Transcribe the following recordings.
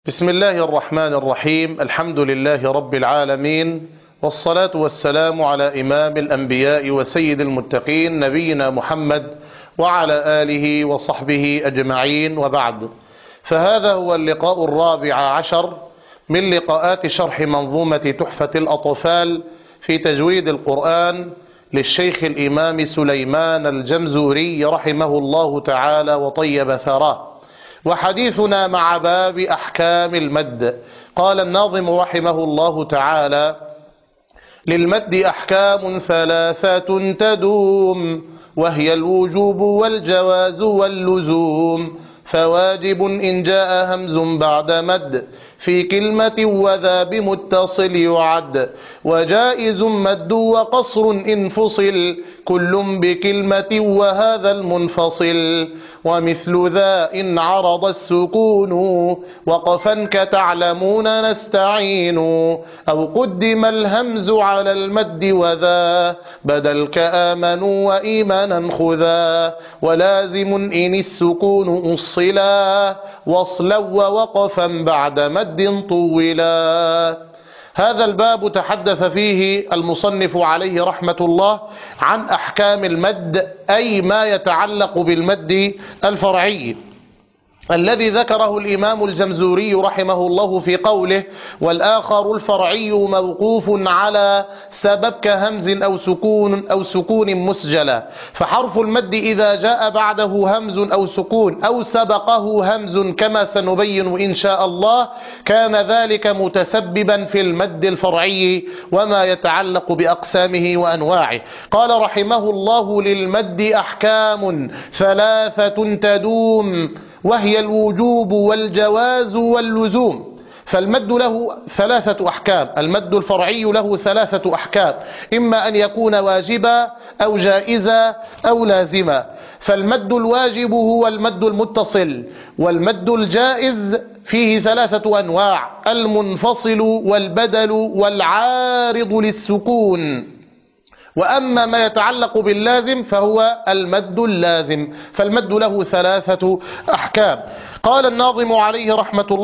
بسم الله الرحمن الرحيم. الحمد لله رب العالمين، والصلاة والسلام على إمام الأنبياء وسيد المتقين نبينا محمد وعلى آله وصحبه أجمعين، وبعد. فهذا هو اللقاء الرابع عشر من لقاءات شرح منظومة تحفة الأطفال في تجويد القرآن للشيخ الإمام سليمان الجمزوري رحمه الله تعالى وطيب ثراه. وحديثنا مع باب أحكام المد. قال الناظم رحمه الله تعالى: للمد أحكام ثلاثة تدوم، وهي الوجوب والجواز واللزوم. فواجب إن جاء همز بعد مد في كلمة وذا بمتصل يعد، وجائز مد وقصر إن فصل كل بكلمة وهذا المنفصل. ومثل ذا إن عرض السكون وقفا كتعلمون نستعين، أو قدم الهمز على المد وذا بدل كآمنوا وإيمانا خذا. ولازم إن السكون أصلا وصلا ووقفا بعد مد طولا. هذا الباب تحدث فيه المصنف عليه رحمة الله عن أحكام المد، أي ما يتعلق بالمد الفرعي الذي ذكره الإمام الجمزوري رحمه الله في قوله: والآخر الفرعي موقوف على سبب كهمز أو سكون مسجلا. فحرف المد إذا جاء بعده همز أو سكون أو سبقه همز كما سنبين إن شاء الله، كان ذلك متسببا في المد الفرعي وما يتعلق بأقسامه وأنواعه. قال رحمه الله: للمد أحكام ثلاثة تدوم، وهي الوجوب والجواز واللزوم. فالمد له ثلاثة أحكام. المد الفرعي له ثلاثة أحكام، إما أن يكون واجبا أو جائزا أو لازما. فالمد الواجب هو المد المتصل، والمد الجائز فيه ثلاثة أنواع: المنفصل والبدل والعارض للسكون. وأما ما يتعلق باللازم فهو المد اللازم. فالمد له ثلاثة أحكام. قال الناظم عليه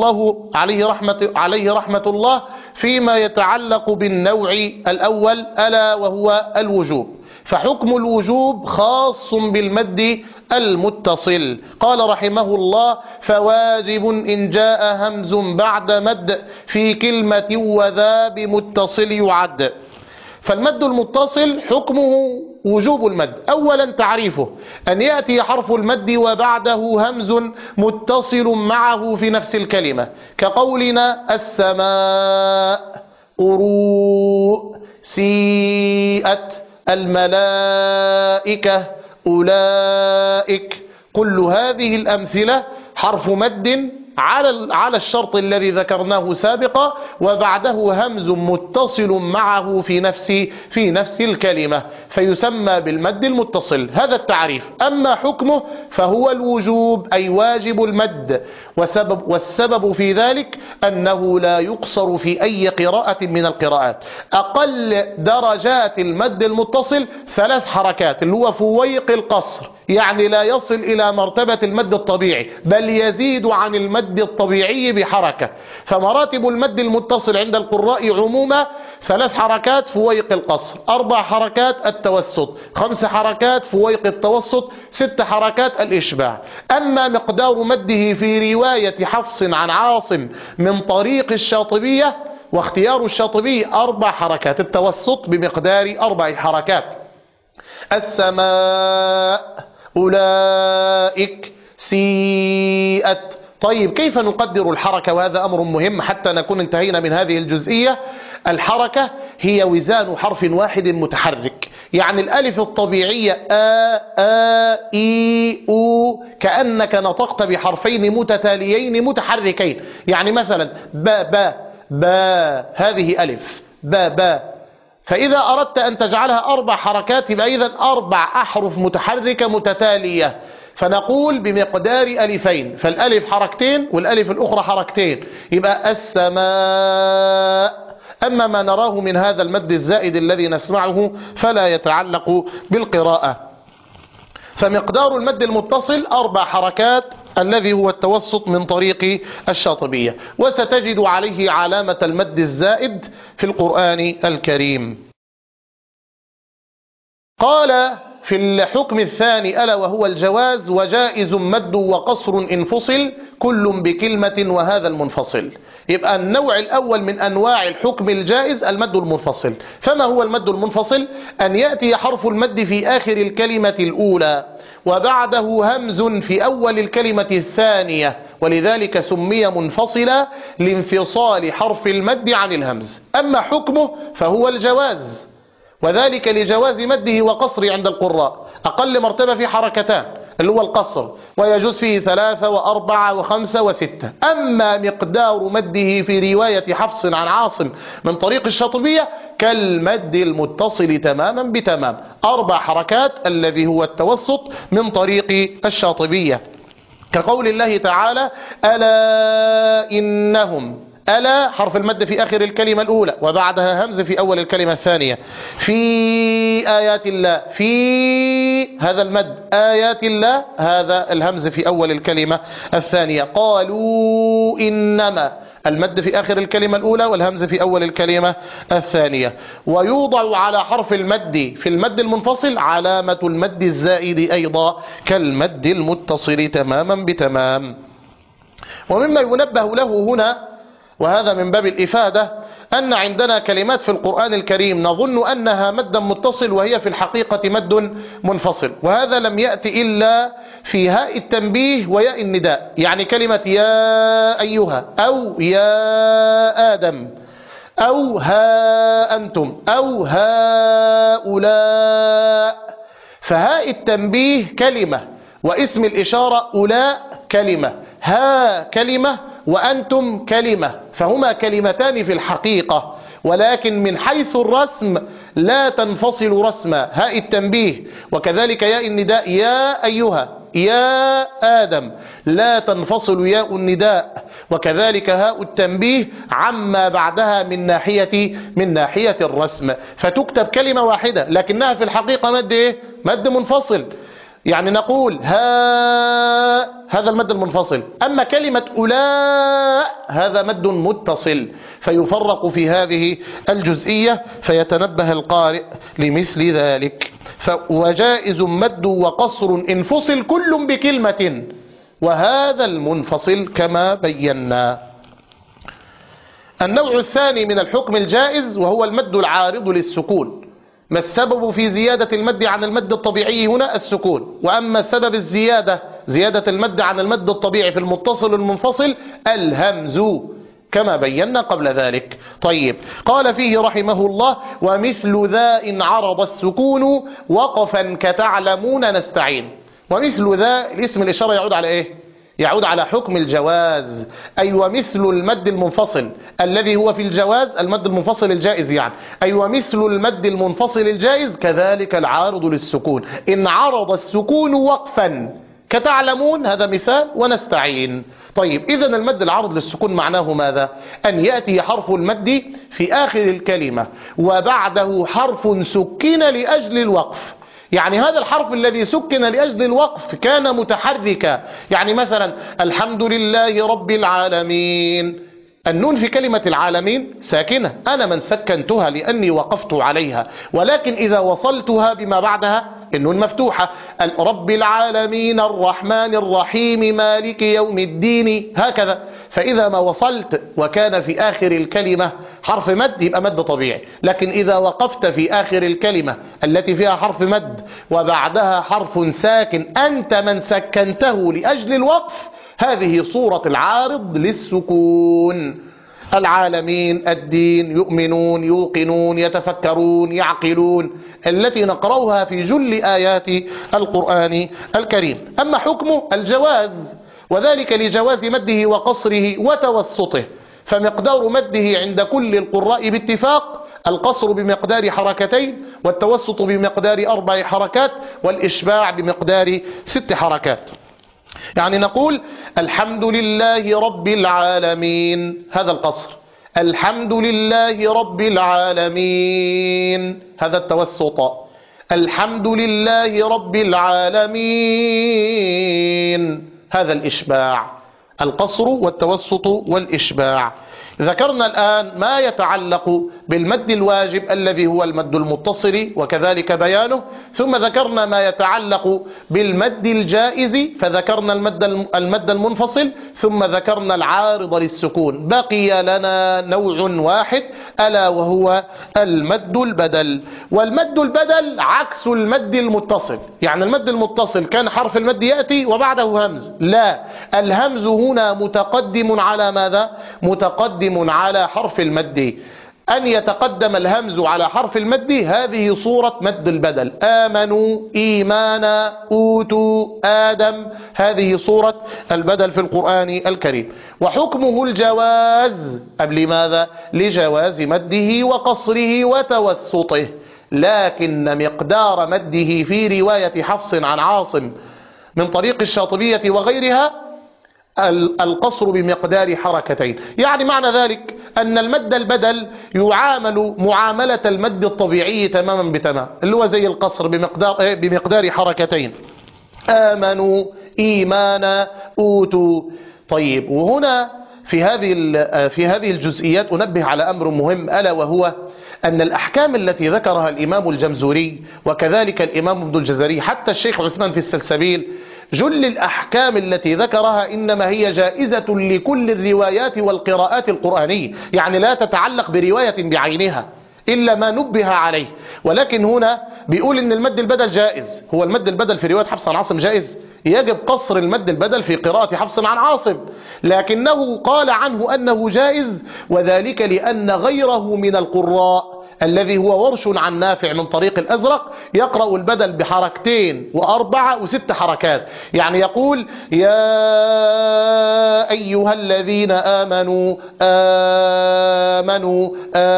رحمة الله فيما يتعلق بالنوع الأول ألا وهو الوجوب. فحكم الوجوب خاص بالمد المتصل. قال رحمه الله: فواجب إن جاء همز بعد مد في كلمة وذا بمتصل يعد. فالمد المتصل حكمه وجوب المد. أولا تعريفه: أن يأتي حرف المد وبعده همز متصل معه في نفس الكلمة، كقولنا السماء، قروء، سيئت، الملائكة، أولئك. كل هذه الأمثلة حرف مد على الشرط الذي ذكرناه سابقا، وبعده همز متصل معه في نفس الكلمة، فيسمى بالمد المتصل. هذا التعريف. أما حكمه فهو الوجوب، أي واجب المد. والسبب في ذلك أنه لا يقصر في أي قراءة من القراءات. أقل درجات المد المتصل 3 حركات، اللي هو فويق القصر، يعني لا يصل إلى مرتبة المد الطبيعي، بل يزيد عن المد الطبيعي بحركة. فمراتب المد المتصل عند القراء عموما 3 حركات فويق القصر، 4 حركات التوسط، 5 حركات فويق التوسط، 6 حركات الإشباع. أما مقدار مده في رواية حفص عن عاصم من طريق الشاطبية، واختيار الشاطبية 4 حركات، التوسط بمقدار 4 حركات. السماء، أولئك، سيئت. طيب، كيف نقدر الحركة؟ وهذا أمر مهم حتى نكون انتهينا من هذه الجزئية. الحركة هي وزان حرف واحد متحرك. يعني الألف الطبيعية إي أو، كأنك نطقت بحرفين متتاليين متحركين. يعني مثلا با، هذه ألف، با. فإذا أردت أن تجعلها 4 حركات يبقى إذن 4 أحرف متحركة متتالية، فنقول بمقدار ألفين. فالألف حركتين والألف الأخرى حركتين، يبقى السماء. أما ما نراه من هذا المد الزائد الذي نسمعه فلا يتعلق بالقراءة. فمقدار المد المتصل 4 حركات الذي هو التوسط من طريق الشاطبية، وستجد عليه علامة المد الزائد في القرآن الكريم. قال في الحكم الثاني ألا وهو الجواز: وجائز مد وقصر انفصل كل بكلمة وهذا المنفصل. يبقى النوع الأول من أنواع الحكم الجائز المد المنفصل. فما هو المد المنفصل؟ أن يأتي حرف المد في آخر الكلمة الأولى وبعده همز في أول الكلمة الثانية، ولذلك سمي منفصلا لانفصال حرف المد عن الهمز. أما حكمه فهو الجواز، وذلك لجواز مده وقصره عند القراء. أقل مرتبة في حركتان اللي هو القصر، ويجوز فيه 3 و4 و5 و6. أما مقدار مده في رواية حفص عن عاصم من طريق الشاطبية كالمد المتصل تماما بتمام، 4 حركات الذي هو التوسط من طريق الشاطبية، كقول الله تعالى: ألا إنهم. ألا حرف المد في آخر الكلمة الأولى وبعدها همز في أول الكلمة الثانية. في آيات الله، في هذا المد، آيات الله هذا الهمز في أول الكلمة الثانية. قالوا إنما، المد في آخر الكلمة الأولى والهمز في أول الكلمة الثانية. ويوضع على حرف المد في المد المنفصل علامة المد الزائد أيضا كالمد المتصل تماما بتمام. ومما ينبه له هنا، وهذا من باب الإفادة، أن عندنا كلمات في القرآن الكريم نظن أنها مدا متصل وهي في الحقيقة مد منفصل، وهذا لم يأتي إلا في هاء التنبيه وياء النداء. يعني كلمة يا أيها أو يا آدم أو ها أنتم أو هؤلاء، فهاء التنبيه كلمة، واسم الإشارة أولاء كلمة، ها كلمة، وأنتم كلمة، فهما كلمتان في الحقيقة، ولكن من حيث الرسم لا تنفصل رسما. هاء التنبيه وكذلك ياء النداء يا أيها يا آدم لا تنفصل ياء النداء، وكذلك هاء التنبيه عما بعدها من ناحية الرسم، فتكتب كلمة واحدة لكنها في الحقيقة مد إيه؟ مد منفصل. يعني نقول هذا المد المنفصل، أما كلمة أولاء هذا مد متصل، فيفرق في هذه الجزئية فيتنبه القارئ لمثل ذلك. وجائز مد وقصر انفصل كل بكلمة وهذا المنفصل كما بينا. النوع الثاني من الحكم الجائز وهو المد العارض للسكون. ما السبب في زيادة المد عن المد الطبيعي هنا؟ السكون. وأما سبب زيادة المد عن المد الطبيعي في المتصل المنفصل الهمز كما بينا قبل ذلك. طيب، قال فيه رحمه الله: ومثل ذا إن عرض السكون وقفا كتعلمون نستعين. ومثل ذا الاسم الإشارة يعود على إيه؟ يعود على حكم الجواز، أي ومثل المد المنفصل الذي هو في الجواز، المد المنفصل الجائز يعني، أي ومثل المد المنفصل الجائز كذلك العارض للسكون. إن عرض السكون وقفا كتعلمون هذا مثال، ونستعين. طيب، إذن المد العارض للسكون معناه ماذا؟ أن يأتي حرف المد في آخر الكلمة وبعده حرف سكن لأجل الوقف. يعني هذا الحرف الذي سكن لأجل الوقف كان متحركا، يعني مثلا الحمد لله رب العالمين، النون في كلمة العالمين ساكنة، أنا من سكنتها لأني وقفت عليها، ولكن إذا وصلتها بما بعدها النون مفتوحة. رب العالمين الرحمن الرحيم مالك يوم الدين، هكذا. فإذا ما وصلت وكان في آخر الكلمة حرف مد يبقى مد طبيعي، لكن إذا وقفت في آخر الكلمة التي فيها حرف مد وبعدها حرف ساكن أنت من سكنته لأجل الوقف، هذه صورة العارض للسكون. العالمين، الدين، يؤمنون، يوقنون، يتفكرون، يعقلون، التي نقرأها في جل آيات القرآن الكريم. أما حكمه الجواز، وذلك لجواز مده وقصره وتوسطه. فمقدار مده عند كل القراء باتفاق القصر بمقدار حركتين، والتوسط بمقدار 4 حركات، والإشباع بمقدار 6 حركات. يعني نقول الحمد لله رب العالمين، هذا القصر. الحمد لله رب العالمين، هذا التوسط. الحمد لله رب العالمين، هذا الإشباع، القصر والتوسط والإشباع. ذكرنا الآن ما يتعلق بالمد الواجب الذي هو المد المتصل وكذلك بيانه، ثم ذكرنا ما يتعلق بالمد الجائز فذكرنا المد المنفصل، ثم ذكرنا العارض للسكون. بقي لنا نوع واحد ألا وهو المد البدل. والمد البدل عكس المد المتصل، يعني المد المتصل كان حرف المد يأتي وبعده همز، لا، الهمز هنا متقدم على ماذا؟ متقدم على حرف المد. أن يتقدم الهمز على حرف المد هذه صورة مد البدل. آمنوا، إيمانا، أوتوا، آدم، هذه صورة البدل في القرآن الكريم. وحكمه الجواز، قبل ماذا؟ لجواز مده وقصره وتوسطه، لكن مقدار مده في رواية حفص عن عاصم من طريق الشاطبية وغيرها القصر بمقدار حركتين. يعني معنى ذلك أن المد البدل يعامل معاملة المد الطبيعي تماما بتمام، اللي هو زي القصر بمقدار حركتين. آمنوا، إيمانا، أوتوا. طيب، وهنا في هذه الجزئيات أنبه على أمر مهم، ألا وهو أن الأحكام التي ذكرها الإمام الجمزوري وكذلك الإمام ابن الجزري حتى الشيخ عثمان في السلسبيل، جل الأحكام التي ذكرها إنما هي جائزة لكل الروايات والقراءات القرآنية، يعني لا تتعلق برواية بعينها إلا ما نبه عليه. ولكن هنا بيقول إن المد البدل جائز. هو المد البدل في رواية حفص عن عاصم جائز؟ يجب قصر المد البدل في قراءة حفص عن عاصم، لكنه قال عنه أنه جائز، وذلك لأن غيره من القراء الذي هو ورش عن نافع من طريق الأزرق يقرأ البدل بحركتين وأربعة وست حركات. يعني يقول يا أيها الذين آمنوا آمنوا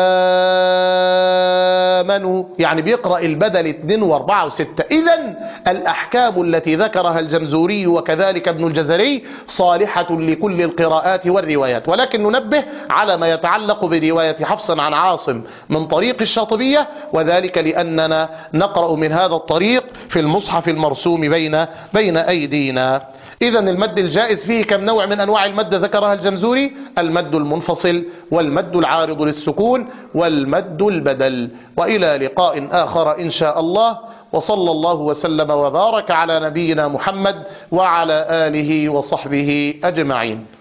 آمنوا، يعني بيقرأ البدل 2 و4 و6. إذن الأحكام التي ذكرها الجمزوري وكذلك ابن الجزري صالحة لكل القراءات والروايات، ولكن ننبه على ما يتعلق برواية حفص عن عاصم من طريق الشاطبية، وذلك لأننا نقرأ من هذا الطريق في المصحف المرسوم بين أيدينا. إذن المد الجائز فيه كم نوع من أنواع المد ذكرها الجمزوري؟ المد المنفصل، والمد العارض للسكون، والمد البدل. وإلى لقاء آخر إن شاء الله، وصلى الله وسلم وبارك على نبينا محمد وعلى آله وصحبه أجمعين.